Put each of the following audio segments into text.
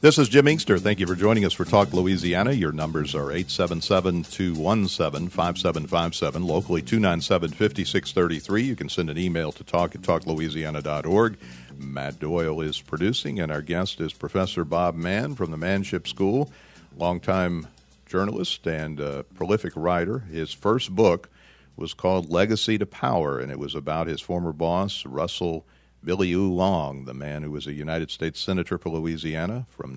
This is Jim Inkster. Thank you for joining us for Talk Louisiana. Your numbers are 877-217-5757, locally 297-5633. You can send an email to talk@talklouisiana.org. Matt Doyle is producing, and our guest is Professor Bob Mann from the Manship School, longtime journalist and prolific writer. His first book was called Legacy to Power, and it was about his former boss, Russell Billy U. Long, the man who was a United States Senator for Louisiana from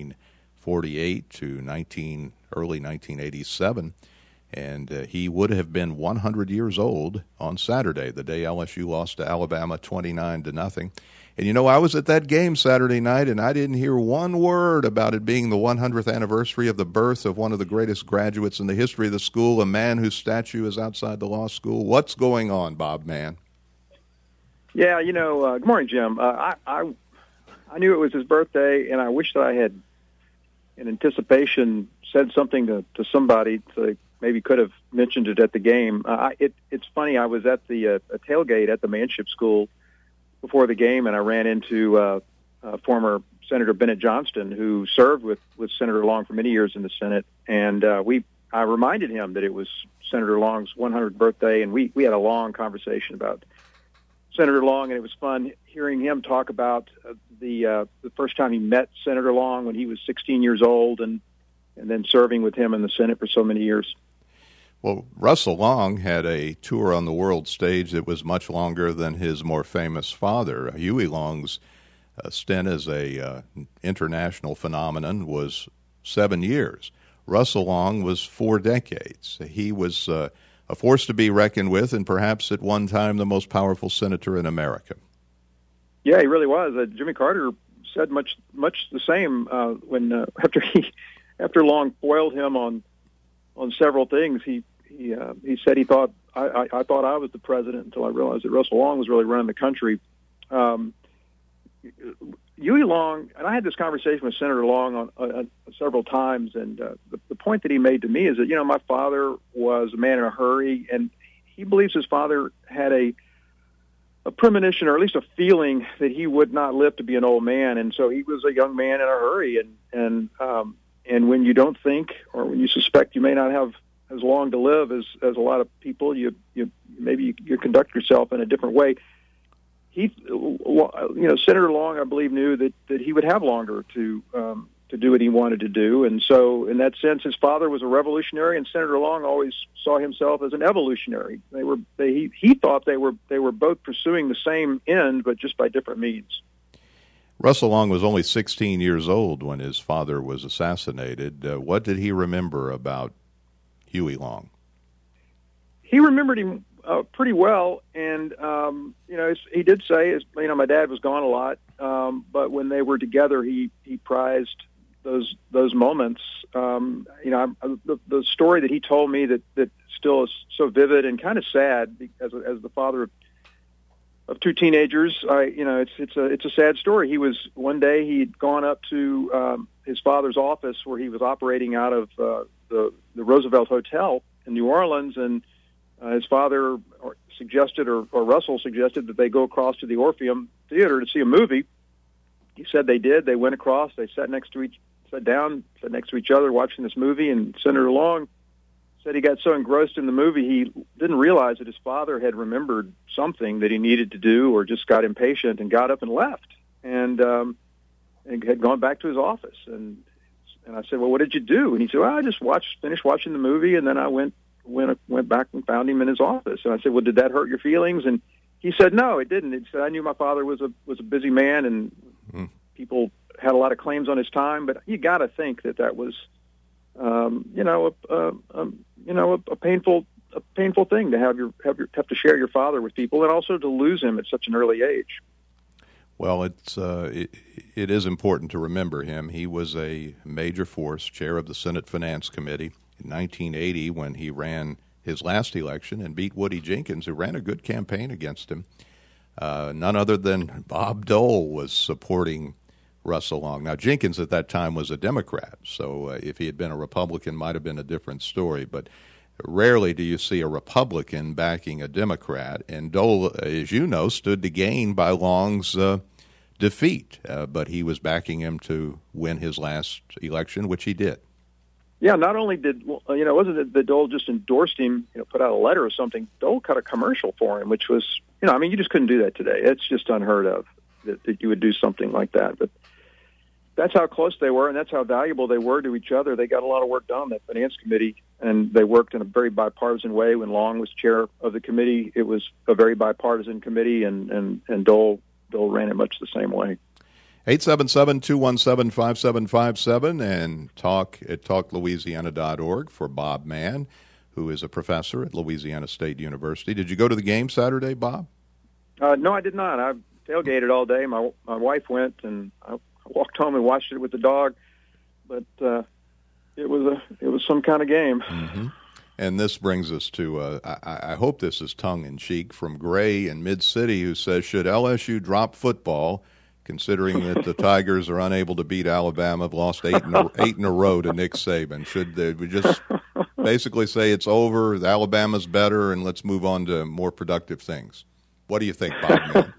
1948 to early 1987. And he would have been 100 years old on Saturday, the day LSU lost to Alabama 29-0. And, you know, I was at that game Saturday night, and I didn't hear one word about it being the 100th anniversary of the birth of one of the greatest graduates in the history of the school, a man whose statue is outside the law school. What's going on, Bob Mann? Yeah, good morning, Jim. I knew it was his birthday, and I wish that I had, in anticipation, said something to somebody so they maybe could have mentioned it at the game. It's funny, I was at the a tailgate at the Manship School before the game, and I ran into former Senator Bennett Johnston, who served with Senator Long for many years in the Senate, and I reminded him that it was Senator Long's 100th birthday, and we had a long conversation about Senator Long, and it was fun hearing him talk about the first time he met Senator Long when he was 16 years old, and then serving with him in the Senate for so many years. Well, Russell Long had a tour on the world stage that was much longer than his more famous father. Huey Long's stint as a international phenomenon was 7 years. Russell Long was 4 decades. He was a force to be reckoned with, and perhaps at one time the most powerful senator in America. Yeah, he really was. Jimmy Carter said much the same when after Long foiled him on several things. He said he thought I thought I was the president until I realized that Russell Long was really running the country. Huey Long, and I had this conversation with Senator Long on several times, and the point that he made to me is that, my father was a man in a hurry, and he believes his father had a premonition, or at least a feeling, that he would not live to be an old man, and so he was a young man in a hurry, and when you don't think, or when you suspect you may not have as long to live as a lot of people, you conduct yourself in a different way. Senator Long, I believe, knew that he would have longer to do what he wanted to do, and so in that sense, his father was a revolutionary, and Senator Long always saw himself as an evolutionary. He thought they were both pursuing the same end, but just by different means. Russell Long was only 16 years old when his father was assassinated. What did he remember about Huey Long? He remembered him pretty well, and he did say, my dad was gone a lot, but when they were together, he prized those moments. The story that he told me that still is so vivid and kind of sad, as the father of 2 teenagers. It's a sad story. One day he'd gone up to his father's office where he was operating out of the Roosevelt Hotel in New Orleans, and his father suggested, or Russell suggested, that they go across to the Orpheum Theater to see a movie. He said they did. They went across. They sat next to each other watching this movie, and Senator Long said he got so engrossed in the movie he didn't realize that his father had remembered something that he needed to do, or just got impatient and got up and left, and had gone back to his office. And I said, well, what did you do? And he said, well, I just finished watching the movie, and then I went back and found him in his office. And I said, well, did that hurt your feelings? And he said, no, it didn't. He said, I knew my father was a busy man, and people had a lot of claims on his time, but you got to think that was, a painful thing to have to share your father with people, and also to lose him at such an early age. Well, it is important to remember him. He was a major force, chair of the Senate Finance Committee in 1980 when he ran his last election and beat Woody Jenkins, who ran a good campaign against him. None other than Bob Dole was supporting Russell Long. Now, Jenkins at that time was a Democrat, so if he had been a Republican, might have been a different story. But rarely do you see a Republican backing a Democrat, and Dole, as you know, stood to gain by Long's defeat, but he was backing him to win his last election, which he did. Yeah, not only did, wasn't it that Dole just endorsed him, put out a letter or something. Dole cut a commercial for him, which was, you just couldn't do that today. It's just unheard of that you would do something like that. But that's how close they were, and that's how valuable they were to each other. They got a lot of work done, that finance committee, and they worked in a very bipartisan way. When Long was chair of the committee, it was a very bipartisan committee, and Dole ran it much the same way. 877-217-5757 and talk at talklouisiana.org for Bob Mann, who is a professor at Louisiana State University. Did you go to the game Saturday, Bob? No, I did not. I tailgated all day. My wife went, and I walked home and watched it with the dog. But it was some kind of game. Mm-hmm. And this brings us to, I hope this is tongue-in-cheek, from Gray in Mid-City, who says, should LSU drop football, considering that the Tigers are unable to beat Alabama, have lost eight in a row to Nick Saban? Should we just basically say it's over, Alabama's better, and let's move on to more productive things? What do you think, Bob?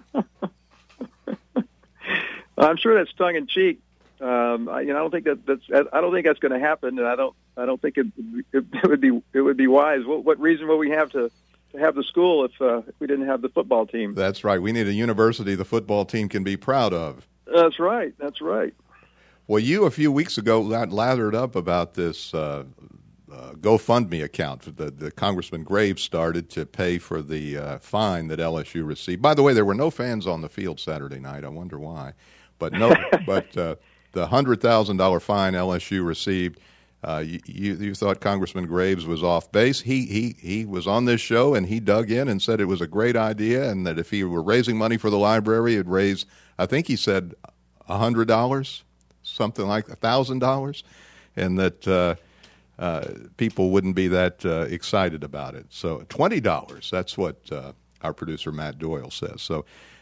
I'm sure that's tongue-in-cheek. I don't think that's going to happen, and I don't think it would be wise. What reason would we have to have the school if we didn't have the football team? That's right. We need a university the football team can be proud of. That's right. Well, you a few weeks ago lathered up about this GoFundMe account that Congressman Graves started to pay for the fine that LSU received. By the way, there were no fans on the field Saturday night. I wonder why, but the $100,000 fine LSU received. You thought Congressman Graves was off base. He was on this show, and he dug in and said it was a great idea, and that if he were raising money for the library, it'd raise, I think he said $100, something like $1,000, and that people wouldn't be that excited about it. So $20, that's what our producer Matt Doyle says. So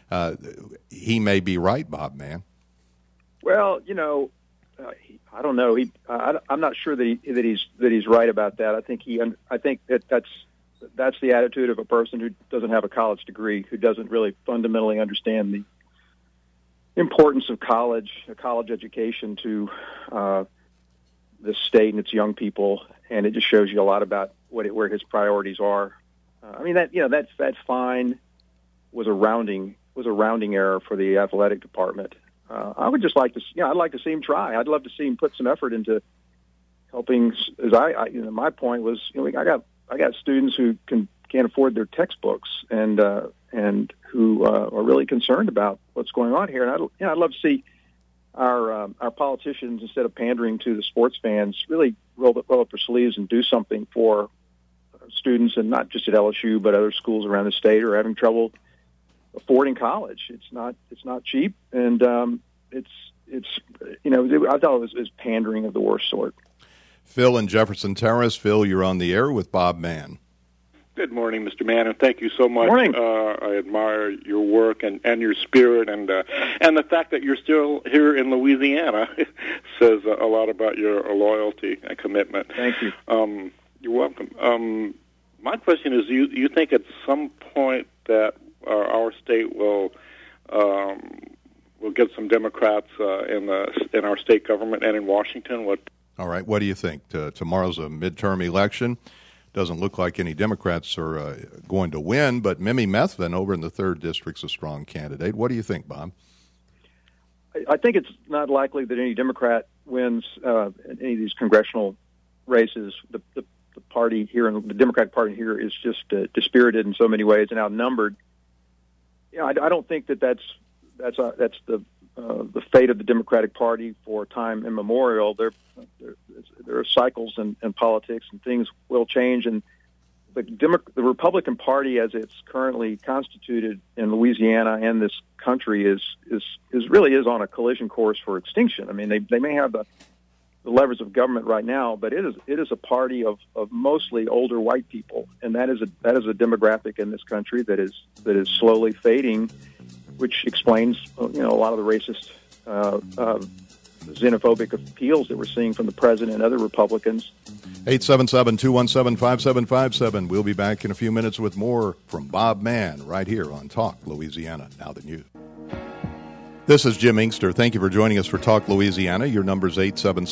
he may be right, Bob Mann. Well, I don't know. I'm not sure that he's right about that. I think that's the attitude of a person who doesn't have a college degree, who doesn't really fundamentally understand the importance of college education to the state and its young people, and it just shows you a lot about where his priorities are. That fine was a rounding error for the athletic department. I would just like to, I'd like to see him try. I'd love to see him put some effort into helping. As my point was, I got students who can't afford their textbooks and who are really concerned about what's going on here. And I'd love to see our politicians, instead of pandering to the sports fans, really roll up their sleeves and do something for students, and not just at LSU but other schools around the state are having trouble affording college. It's not cheap, and I thought it was pandering of the worst sort. Phil in Jefferson Terrace. Phil, you're on the air with Bob Mann. Good morning, Mr. Mann, and thank you so much. Morning. I admire your work and your spirit, and the fact that you're still here in Louisiana says a lot about your loyalty and commitment. Thank you. You're welcome. My question is: you think at some point that our state will get some Democrats in our state government and in Washington? All right. What do you think? Tomorrow's a midterm election. Doesn't look like any Democrats are going to win, but Mimi Methvin over in the 3rd District's a strong candidate. What do you think, Bob? I think it's not likely that any Democrat wins any of these congressional races. The party here, and the Democratic Party here, is just dispirited in so many ways and outnumbered. I don't think that's the fate of the Democratic Party for time immemorial. There are cycles in politics, and things will change. And the Republican Party, as it's currently constituted in Louisiana and this country, is really on a collision course for extinction. I mean, they may have the levers of government right now, but it is a party of mostly older white people, and that is a demographic in this country that is slowly fading, which explains a lot of the racist, xenophobic appeals that we're seeing from the president and other Republicans. 877-217-5757. We'll be back in a few minutes with more from Bob Mann right here on Talk Louisiana Now the News. This is Jim Inkster. Thank you for joining us for Talk Louisiana. Your number is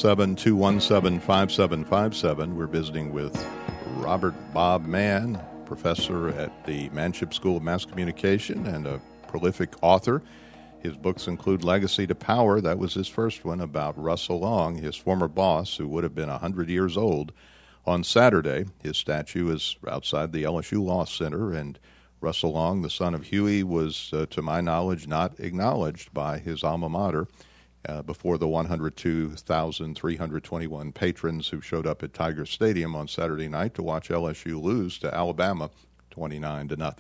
877-217-5757. We're visiting with Robert Bob Mann, professor at the Manship School of Mass Communication and a prolific author. His books include Legacy to Power. That was his first one, about Russell Long, his former boss, who would have been 100 years old on Saturday. His statue is outside the LSU Law Center, and Russell Long, the son of Huey, was, to my knowledge, not acknowledged by his alma mater before the 102,321 patrons who showed up at Tiger Stadium on Saturday night to watch LSU lose to Alabama 29-0.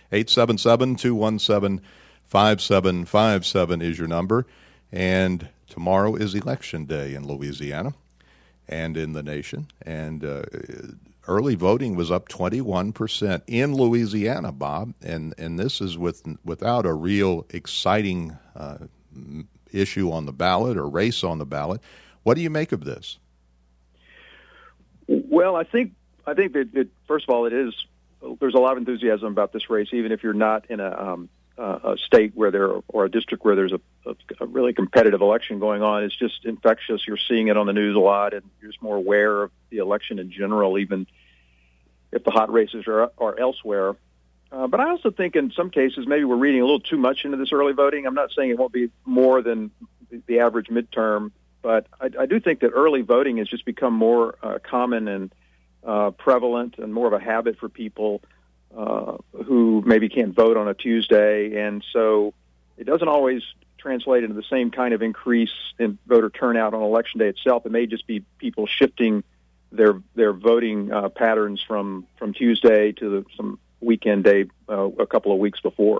877-217-5757 is your number. And tomorrow is Election Day in Louisiana and in the nation. And early voting was up 21% in Louisiana, Bob, and this is without a real exciting issue on the ballot or race on the ballot. What do you make of this? Well, I think that first of all, there's a lot of enthusiasm about this race, even if you're not in a state or a district where there's a really competitive election going on. It's just infectious. You're seeing it on the news a lot, and you're just more aware of the election in general, even if the hot races are elsewhere. But I also think in some cases maybe we're reading a little too much into this early voting. I'm not saying it won't be more than the average midterm, but I do think that early voting has just become more common and prevalent and more of a habit for people who maybe can't vote on a Tuesday. And so it doesn't always translate into the same kind of increase in voter turnout on Election Day itself. It may just be people shifting their voting patterns from Tuesday to some weekend day a couple of weeks before.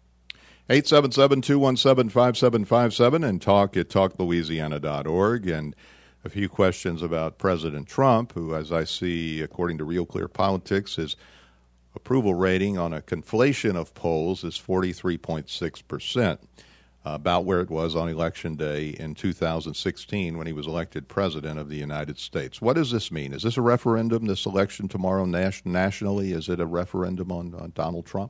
877-217-5757 and talk at talklouisiana.org. And a few questions about President Trump, who, as I see, according to Real Clear Politics, his approval rating on a conflation of polls is 43.6%. About where it was on Election Day in 2016 when he was elected President of the United States. What does this mean? Is this a referendum, this election tomorrow nationally? Is it a referendum on Donald Trump?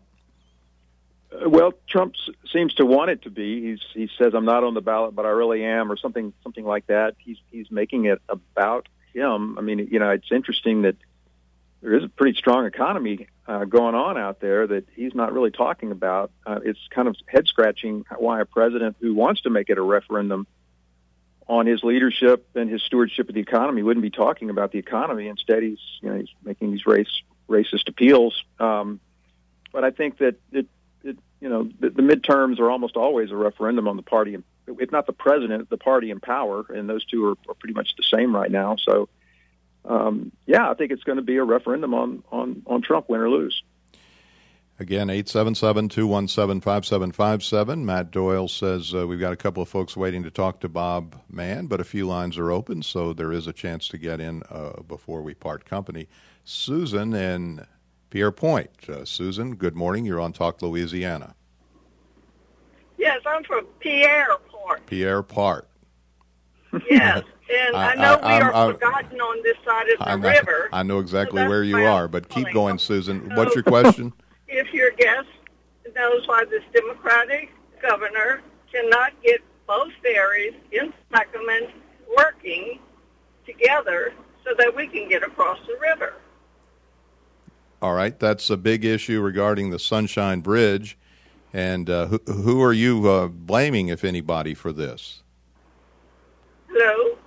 Well, Trump seems to want it to be. He says, I'm not on the ballot, but I really am, or something like that. He's making it about him. I mean, it's interesting that there is a pretty strong economy going on out there that he's not really talking about. It's kind of head-scratching why a president who wants to make it a referendum on his leadership and his stewardship of the economy wouldn't be talking about the economy. Instead, he's making these racist appeals. But I think that the midterms are almost always a referendum on the party, if not the president, the party in power, and those two are pretty much the same right now. So. I think it's going to be a referendum on Trump, win or lose. Again, 877-217-5757. Matt Doyle says we've got a couple of folks waiting to talk to Bob Mann, but a few lines are open, so there is a chance to get in before we part company. Susan in Pierre Point. Susan, good morning. You're on Talk Louisiana. Yes, I'm from Pierre Point. Pierre Part. Yes. And I know we are forgotten on this side of the river. I know exactly where you are, but keep going, Susan. What's your question? If your guest knows why this Democratic governor cannot get both ferries in Plaquemine working together so that we can get across the river. All right, that's a big issue regarding the Sunshine Bridge. And who are you blaming, if anybody, for this? Hello?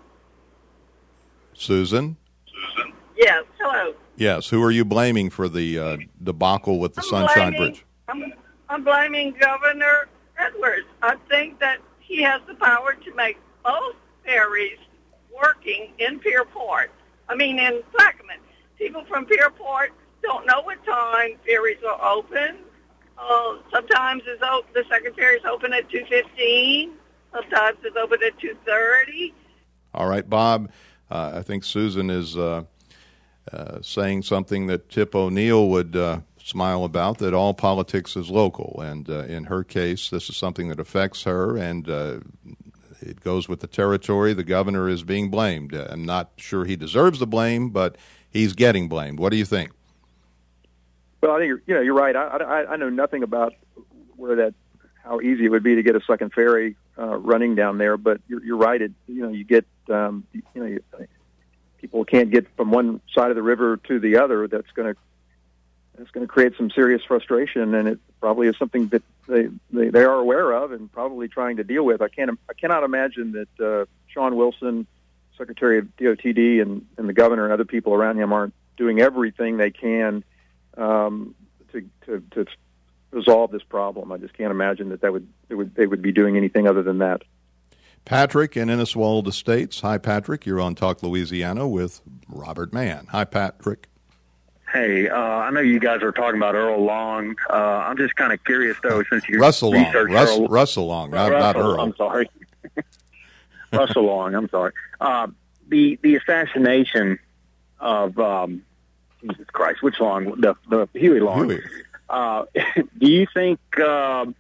Susan? Yes, hello. Yes, who are you blaming for the debacle with the Sunshine Bridge? I'm blaming Governor Edwards. I think that he has the power to make both ferries working in Pierpont. In Plaquemine. People from Pierpont don't know what time ferries are open. Sometimes the second ferry is open at 2:15. Sometimes it's open at 2:30. All right, Bob. I think Susan is saying something that Tip O'Neill would smile about, that all politics is local. And in her case, this is something that affects her, and it goes with the territory. The governor is being blamed. I'm not sure he deserves the blame, but he's getting blamed. What do you think? Well, I think you're right. I know nothing about how how easy it would be to get a second ferry running down there. But you're right. You get people can't get from one side of the river to the other. That's going to create some serious frustration, and it probably is something that they are aware of and probably trying to deal with. I cannot imagine that Sean Wilson, Secretary of DOTD, and the governor and other people around him aren't doing everything they can to resolve this problem. I just can't imagine that they would be doing anything other than that. Patrick in Inniswald Estates. Hi, Patrick. You're on Talk Louisiana with Robert Mann. Hi, Patrick. Hey, I know you guys are talking about Earl Long. I'm just kind of curious, though, since you Russell Long. Russell Long, not Earl. I'm sorry. Russell Long, I'm sorry. The assassination of Jesus Christ, which Long? The Huey Long. Huey. Do you think it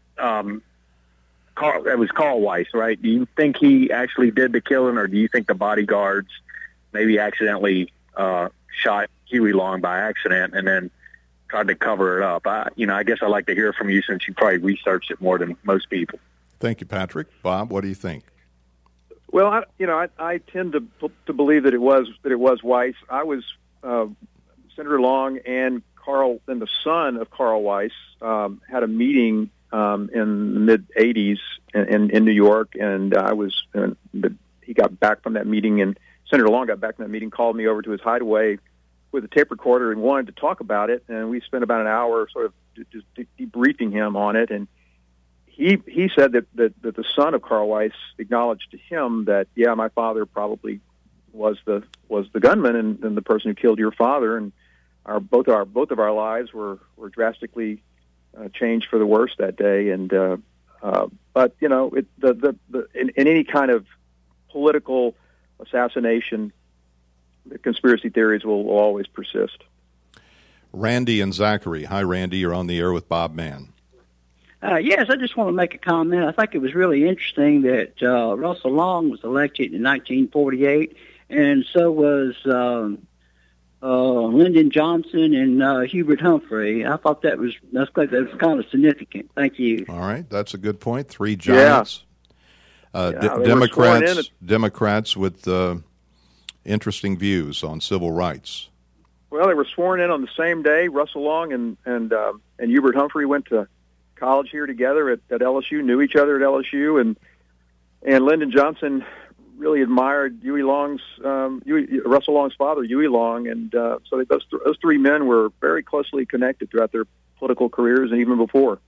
was Carl Weiss, right? Do you think he actually did the killing, or do you think the bodyguards maybe accidentally shot Huey Long by accident and then tried to cover it up? I guess I'd like to hear from you since you probably researched it more than most people. Thank you, Patrick. Bob, what do you think? Well, I tend to believe that it was Weiss. I was Senator Long and the son of Carl Weiss had a meeting in the mid '80s in New York, and he got back from that meeting, and Senator Long got back from that meeting, called me over to his hideaway with a tape recorder and wanted to talk about it, and we spent about an hour sort of just debriefing him on it, and he said that the son of Carl Weiss acknowledged to him that, yeah, my father probably was the gunman and the person who killed your father, and both of our lives were drastically changed for the worse that day. And but in any kind of political assassination, the conspiracy theories will always persist. Randy and Zachary. Hi, Randy. You're on the air with Bob Mann. Yes, I just want to make a comment. I think it was really interesting that Russell Long was elected in 1948, and so was Lyndon Johnson and Hubert Humphrey. I thought that was kind of significant. Thank you. All right, that's a good point. Three giants. Yeah. Democrats with interesting views on civil rights. Well, they were sworn in on the same day. Russell Long and Hubert Humphrey went to college here together at LSU, knew each other at LSU, and Lyndon Johnson really admired Russell Long's father, Huey Long, and so those three men were very closely connected throughout their political careers and even before.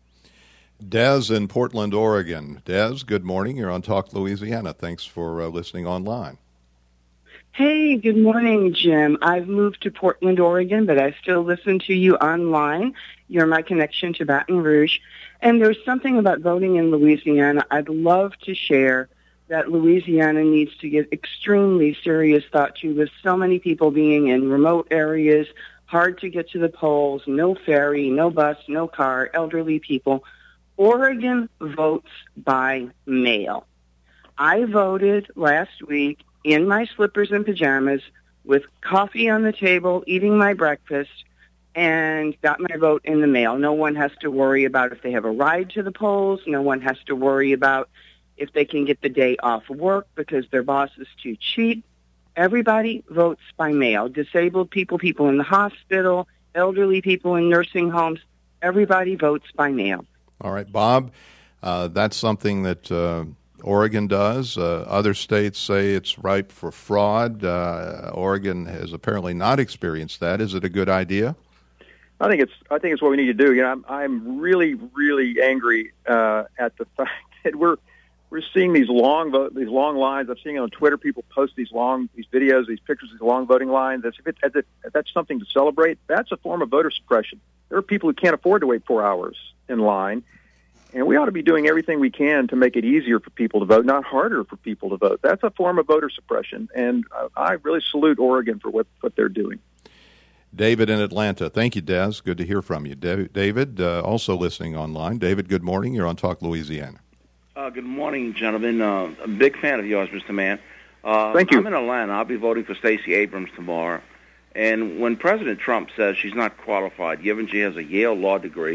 Des in Portland, Oregon. Des, good morning. You're on Talk Louisiana. Thanks for listening online. Hey, good morning, Jim. I've moved to Portland, Oregon, but I still listen to you online. You're my connection to Baton Rouge. And there's something about voting in Louisiana I'd love to share that Louisiana needs to give extremely serious thought to, with so many people being in remote areas, hard to get to the polls, no ferry, no bus, no car, elderly people. Oregon votes by mail. I voted last week in my slippers and pajamas with coffee on the table, eating my breakfast, and got my vote in the mail. No one has to worry about if they have a ride to the polls. No one has to worry about if they can get the day off work because their boss is too cheap. Everybody votes by mail. Disabled people, people in the hospital, elderly people in nursing homes, everybody votes by mail. All right, Bob, that's something that Oregon does. Other states say it's ripe for fraud. Oregon has apparently not experienced that. Is it a good idea? I think it's what we need to do. I'm really, really angry at the fact that we're seeing these long lines. I'm seeing on Twitter people post these videos, these pictures, these long voting lines. If that's something to celebrate, that's a form of voter suppression. There are people who can't afford to wait 4 hours in line, and we ought to be doing everything we can to make it easier for people to vote, not harder for people to vote. That's a form of voter suppression, and I really salute Oregon for what they're doing. David in Atlanta. Thank you, Des. Good to hear from you. David, also listening online. David, good morning. You're on Talk Louisiana. Good morning, gentlemen. I'm a big fan of yours, Mr. Mann. Thank you. I'm in Atlanta. I'll be voting for Stacey Abrams tomorrow. And when President Trump says she's not qualified, given she has a Yale law degree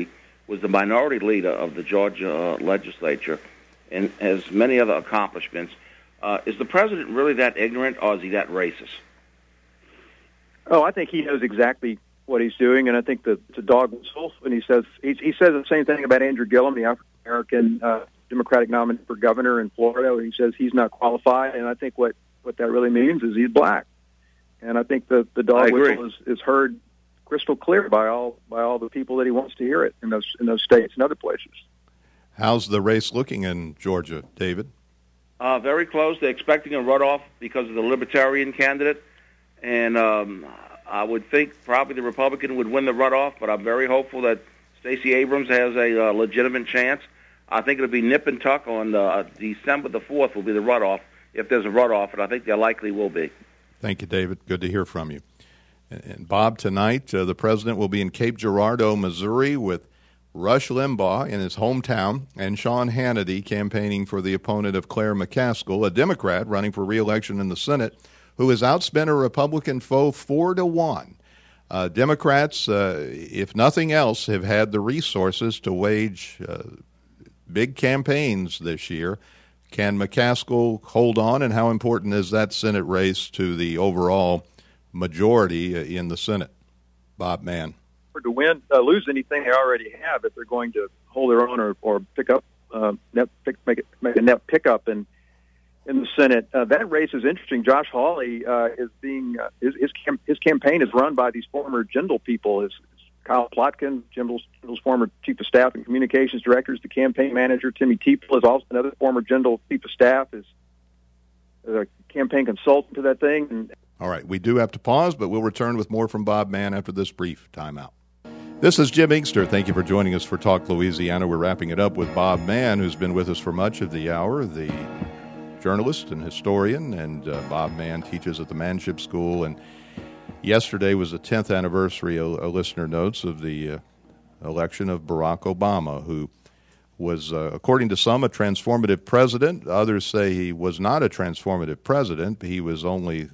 was the minority leader of the Georgia legislature and has many other accomplishments. Is the president really that ignorant, or is he that racist? Oh, I think he knows exactly what he's doing, and I think that it's a dog whistle. And he says the same thing about Andrew Gillum, the African American Democratic nominee for governor in Florida. He says he's not qualified, and I think what that really means is he's black. And I think the dog whistle is heard crystal clear by all the people that he wants to hear it in those states and other places. How's the race looking in Georgia, David? Very close. They're expecting a runoff because of the Libertarian candidate, and I would think probably the Republican would win the runoff, but I'm very hopeful that Stacey Abrams has a legitimate chance. I think it'll be nip and tuck on December the 4th will be the runoff, if there's a runoff, and I think there likely will be. Thank you, David. Good to hear from you. And Bob, tonight the president will be in Cape Girardeau, Missouri, with Rush Limbaugh in his hometown and Sean Hannity campaigning for the opponent of Claire McCaskill, a Democrat running for re-election in the Senate, who has outspent a Republican foe 4-1. Democrats, if nothing else, have had the resources to wage big campaigns this year. Can McCaskill hold on, and how important is that Senate race to the overall majority in the Senate? Bob Mann. To win, lose anything they already have, if they're going to hold their own or pick up, make a net pickup in the Senate. That race is interesting. Josh Hawley is being his campaign is run by these former Jindal people. Is Kyle Plotkin, Jindal's former chief of staff and communications director, is the campaign manager. Timmy Teeple is also another former Jindal chief of staff, is a campaign consultant to that thing. All right, we do have to pause, but we'll return with more from Bob Mann after this brief timeout. This is Jim Inkster. Thank you for joining us for Talk Louisiana. We're wrapping it up with Bob Mann, who's been with us for much of the hour, the journalist and historian, and Bob Mann teaches at the Manship School. And yesterday was the 10th anniversary, a listener notes, of the election of Barack Obama, who was, according to some, a transformative president. Others say he was not a transformative president. He was only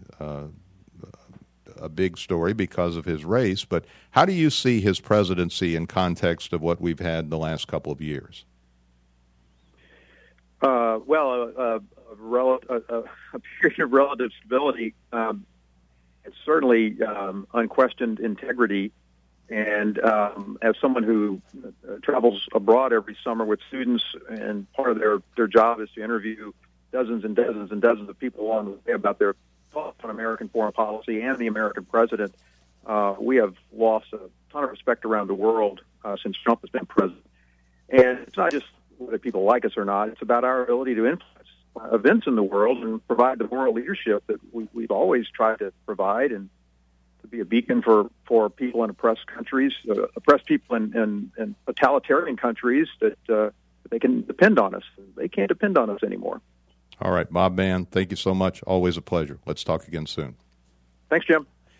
a big story because of his race. But how do you see his presidency in context of what we've had the last couple of years? A period of relative stability. It's certainly unquestioned integrity. And as someone who travels abroad every summer with students, and part of their job is to interview dozens and dozens and dozens of people along the way about their thoughts on American foreign policy and the American president, we have lost a ton of respect around the world since Trump has been president. And it's not just whether people like us or not. It's about our ability to influence events in the world and provide the moral leadership that we've always tried to provide, and to be a beacon for people in oppressed countries, oppressed people in totalitarian countries, that they can depend on us. They can't depend on us anymore. All right, Bob Mann, thank you so much. Always a pleasure. Let's talk again soon. Thanks, Jim.